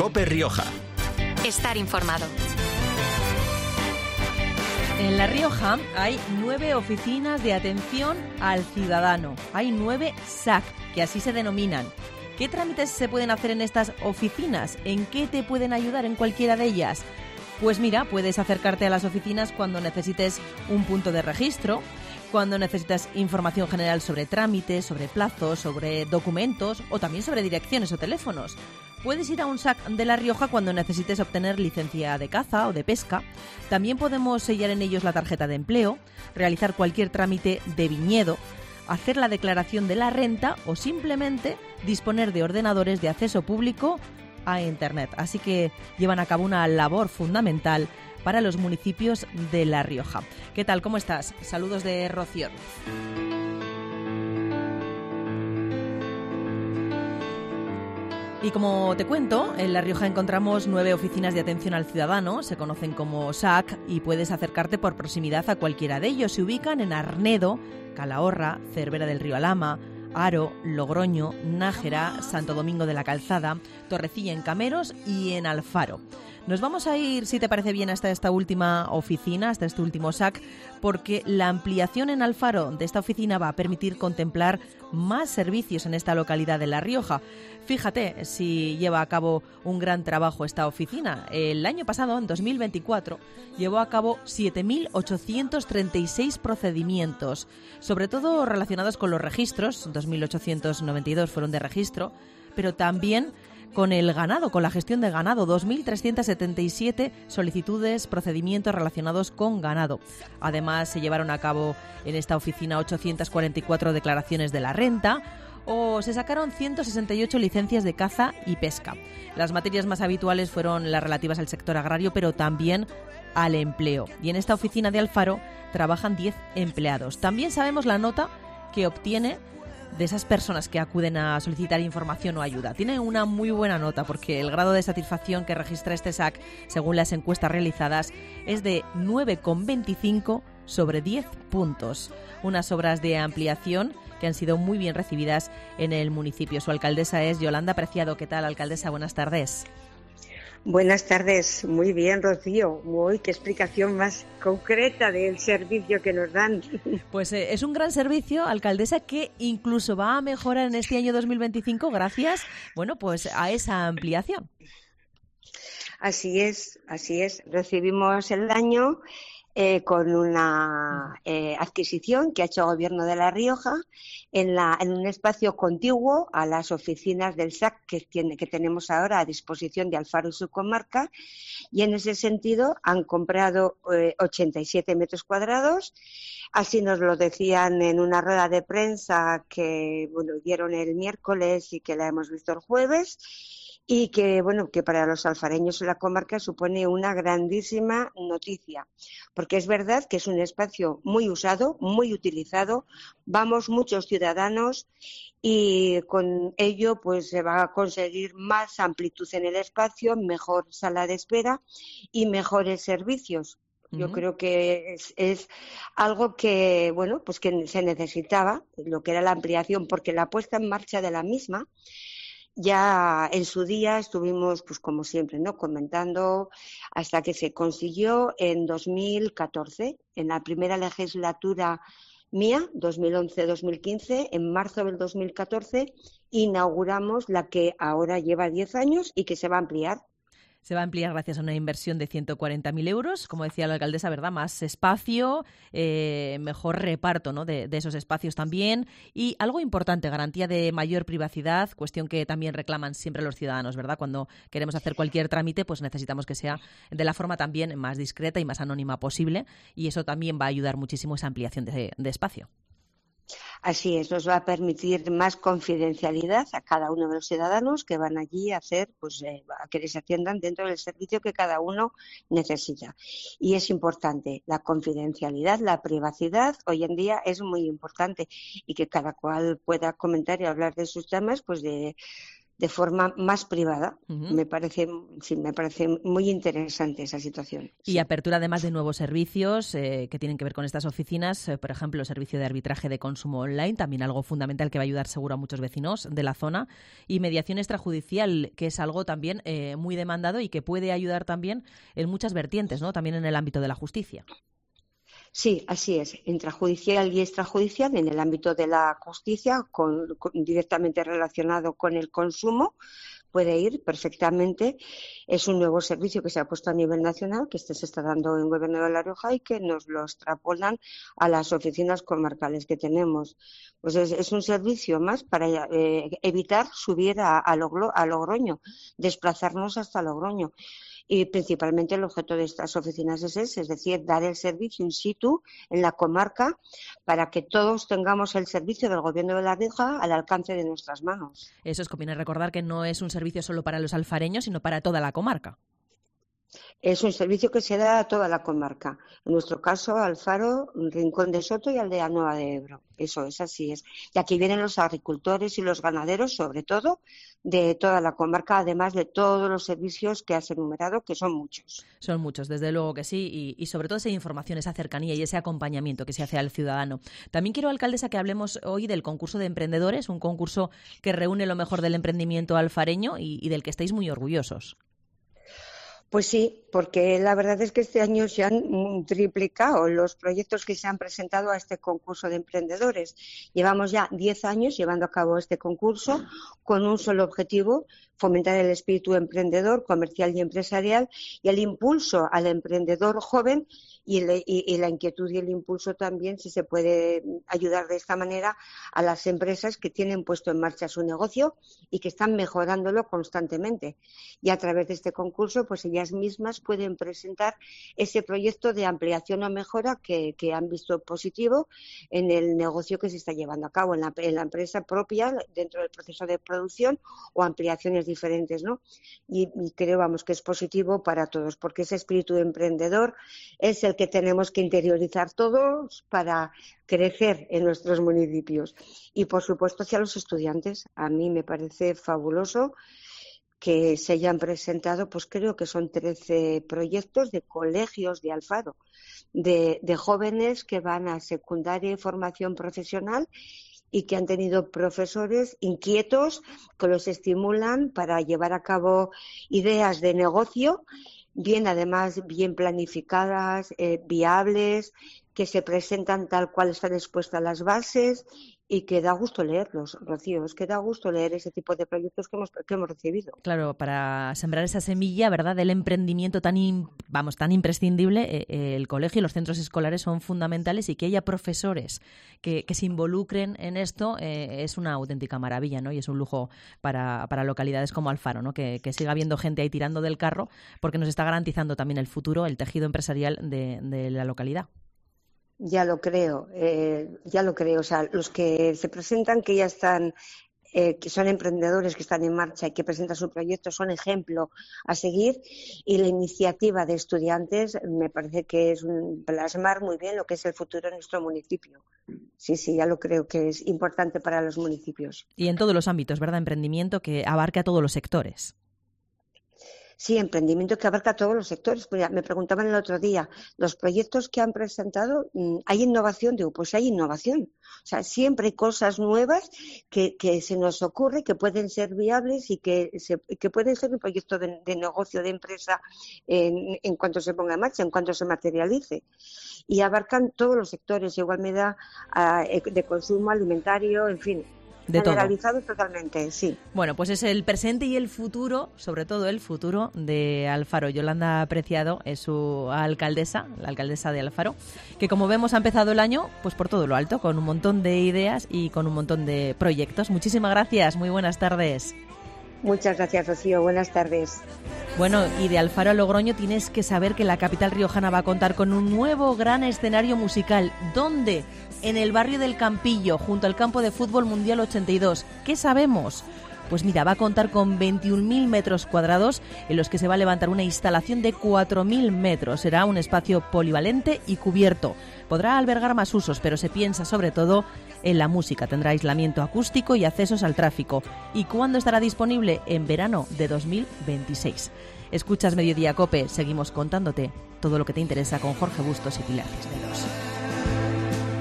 COPE Rioja. Estar informado. En La Rioja hay 9 oficinas de atención al ciudadano. Hay 9 SAC, que así se denominan. ¿Qué trámites se pueden hacer en estas oficinas? ¿En qué te pueden ayudar en cualquiera de ellas? Pues mira, puedes acercarte a las oficinas cuando necesites un punto de registro, cuando necesitas información general sobre trámites, sobre plazos, sobre documentos o también sobre direcciones o teléfonos. Puedes ir a un SAC de La Rioja cuando necesites obtener licencia de caza o de pesca. También podemos sellar en ellos la tarjeta de empleo, realizar cualquier trámite de viñedo, hacer la declaración de la renta o simplemente disponer de ordenadores de acceso público a Internet. Así que llevan a cabo una labor fundamental para los municipios de La Rioja. ¿Qué tal? ¿Cómo estás? Saludos de Rocío. Y como te cuento, en La Rioja encontramos 9 oficinas de atención al ciudadano, se conocen como SAC, y puedes acercarte por proximidad a cualquiera de ellos. Se ubican en Arnedo, Calahorra, Cervera del Río Alhama, Haro, Logroño, Nájera, Santo Domingo de la Calzada, Torrecilla en Cameros y en Alfaro. Nos vamos a ir, si te parece bien, hasta esta última oficina, hasta este último SAC, porque la ampliación en Alfaro de esta oficina va a permitir contemplar más servicios en esta localidad de La Rioja. Fíjate si lleva a cabo un gran trabajo esta oficina. El año pasado, en 2024, llevó a cabo 7.836 procedimientos, sobre todo relacionados con los registros. 2.892 fueron de registro, pero también con el ganado, con la gestión de ganado, 2.377 solicitudes, procedimientos relacionados con ganado. Además, se llevaron a cabo en esta oficina 844 declaraciones de la renta o se sacaron 168 licencias de caza y pesca. Las materias más habituales fueron las relativas al sector agrario, pero también al empleo. Y en esta oficina de Alfaro trabajan 10 empleados. También sabemos la nota que obtiene de esas personas que acuden a solicitar información o ayuda. Tiene una muy buena nota porque el grado de satisfacción que registra este SAC, según las encuestas realizadas, es de 9,25 sobre 10 puntos. Unas obras de ampliación que han sido muy bien recibidas en el municipio. Su alcaldesa es Yolanda Preciado. ¿Qué tal, alcaldesa? Buenas tardes. Buenas tardes, muy bien, Rocío. Uy, qué explicación más concreta del servicio que nos dan. Pues es un gran servicio, alcaldesa, que incluso va a mejorar en este año 2025 gracias, bueno, pues a esa ampliación. Así es. Recibimos el año con una adquisición que ha hecho el Gobierno de La Rioja en un espacio contiguo a las oficinas del SAC que tenemos ahora a disposición de Alfaro y su comarca, y en ese sentido han comprado 87 metros cuadrados. Así nos lo decían en una rueda de prensa que dieron el miércoles y que la hemos visto el jueves. Y que para los alfareños en la comarca supone una grandísima noticia, porque es verdad que es un espacio muy usado, muy utilizado, vamos muchos ciudadanos y con ello pues se va a conseguir más amplitud en el espacio, mejor sala de espera y mejores servicios. Yo creo que es algo que que se necesitaba, lo que era la ampliación, porque la puesta en marcha de la misma ya en su día estuvimos, pues como siempre, comentando hasta que se consiguió en 2014, en la primera legislatura mía, 2011-2015, en marzo del 2014, inauguramos la que ahora lleva 10 años y que se va a ampliar. Se va a ampliar gracias a una inversión de 140.000 euros, como decía la alcaldesa, ¿verdad? Más espacio, mejor reparto, ¿no?, de esos espacios también. Y algo importante, garantía de mayor privacidad, cuestión que también reclaman siempre los ciudadanos, ¿verdad? Cuando queremos hacer cualquier trámite, pues necesitamos que sea de la forma también más discreta y más anónima posible. Y eso también va a ayudar muchísimo esa ampliación de espacio. Así es, nos va a permitir más confidencialidad a cada uno de los ciudadanos que van allí a hacer, a que les atiendan dentro del servicio que cada uno necesita. Y es importante la confidencialidad, la privacidad, hoy en día es muy importante, y que cada cual pueda comentar y hablar de sus temas, pues de de forma más privada. Me parece muy interesante esa situación. Y sí. apertura además de nuevos servicios que tienen que ver con estas oficinas, por ejemplo, el servicio de arbitraje de consumo online, también algo fundamental que va a ayudar seguro a muchos vecinos de la zona, y mediación extrajudicial, que es algo también muy demandado y que puede ayudar también en muchas vertientes, ¿no? También en el ámbito de la justicia. Sí, así es, intrajudicial y extrajudicial en el ámbito de la justicia, directamente relacionado con el consumo, puede ir perfectamente. Es un nuevo servicio que se ha puesto a nivel nacional, que se está dando en Gobierno de La Rioja y que nos lo extrapolan a las oficinas comarcales que tenemos. Pues es un servicio más para evitar subir a Logroño, desplazarnos hasta Logroño. Y principalmente el objeto de estas oficinas es ese, es decir, dar el servicio in situ en la comarca para que todos tengamos el servicio del Gobierno de La Rioja al alcance de nuestras manos. Eso es, conviene recordar que no es un servicio solo para los alfareños, sino para toda la comarca. Es un servicio que se da a toda la comarca. En nuestro caso, Alfaro, Rincón de Soto y Aldea Nueva de Ebro. Eso es, así es. Y aquí vienen los agricultores y los ganaderos, sobre todo, de toda la comarca, además de todos los servicios que has enumerado, que son muchos. Son muchos, desde luego que sí, y sobre todo esa información, esa cercanía y ese acompañamiento que se hace al ciudadano. También quiero, alcaldesa, que hablemos hoy del concurso de emprendedores, un concurso que reúne lo mejor del emprendimiento alfareño y del que estáis muy orgullosos. Pues sí, porque la verdad es que este año se han triplicado los proyectos que se han presentado a este concurso de emprendedores. Llevamos ya 10 años llevando a cabo este concurso con un solo objetivo: fomentar el espíritu emprendedor, comercial y empresarial, y el impulso al emprendedor joven y la inquietud y el impulso también, si se puede ayudar de esta manera, a las empresas que tienen puesto en marcha su negocio y que están mejorándolo constantemente. Y a través de este concurso, pues ellas mismas pueden presentar ese proyecto de ampliación o mejora que han visto positivo en el negocio que se está llevando a cabo, en la empresa propia, dentro del proceso de producción, o ampliaciones diferentes, ¿no? Y creo, que es positivo para todos, porque ese espíritu emprendedor es el que tenemos que interiorizar todos para crecer en nuestros municipios. Y, por supuesto, hacia los estudiantes. A mí me parece fabuloso que se hayan presentado, pues creo que son 13 proyectos de colegios de Alfaro, de jóvenes que van a secundaria y formación profesional y que han tenido profesores inquietos que los estimulan para llevar a cabo ideas de negocio bien planificadas, viables, que se presentan tal cual están expuestas las bases y que da gusto leerlos, Rocío. Es que da gusto leer ese tipo de proyectos que hemos recibido. Claro, para sembrar esa semilla, ¿verdad?, del emprendimiento tan imprescindible, el colegio y los centros escolares son fundamentales, y que haya profesores que se involucren en esto es una auténtica maravilla, ¿no? Y es un lujo para localidades como Alfaro, ¿no? Que siga habiendo gente ahí tirando del carro, porque nos está garantizando también el futuro, el tejido empresarial de la localidad. Ya lo creo. O sea, los que se presentan, que ya están, que son emprendedores que están en marcha y que presentan su proyecto, son ejemplo a seguir. Y la iniciativa de estudiantes me parece que es plasmar muy bien lo que es el futuro de nuestro municipio. Sí, ya lo creo que es importante para los municipios. Y en todos los ámbitos, ¿verdad? Emprendimiento que abarca a todos los sectores. Sí, emprendimiento que abarca todos los sectores. Pues me preguntaban el otro día, los proyectos que han presentado, ¿hay innovación? Digo, pues hay innovación. O sea, siempre hay cosas nuevas que se nos ocurre, que pueden ser viables y que pueden ser un proyecto de negocio, de empresa, en cuanto se ponga en marcha, en cuanto se materialice. Y abarcan todos los sectores, igual me da de consumo alimentario, en fin. De generalizado todo. Totalmente, sí. Bueno, pues es el presente y el futuro, sobre todo el futuro de Alfaro. Yolanda Preciado es su alcaldesa, la alcaldesa de Alfaro, que como vemos ha empezado el año pues por todo lo alto, con un montón de ideas y con un montón de proyectos. Muchísimas gracias, muy buenas tardes. Muchas gracias, Rocío, buenas tardes. Bueno, y de Alfaro a Logroño tienes que saber que la capital riojana va a contar con un nuevo gran escenario musical. ¿Dónde? En el barrio del Campillo, junto al campo de fútbol Mundial 82. ¿Qué sabemos? Pues mira, va a contar con 21.000 metros cuadrados en los que se va a levantar una instalación de 4.000 metros. Será un espacio polivalente y cubierto. Podrá albergar más usos, pero se piensa sobre todo en la música. Tendrá aislamiento acústico y accesos al tráfico. ¿Y cuándo estará disponible? En verano de 2026. Escuchas Mediodía COPE. Seguimos contándote todo lo que te interesa con Jorge Bustos y Pilar Cisneros.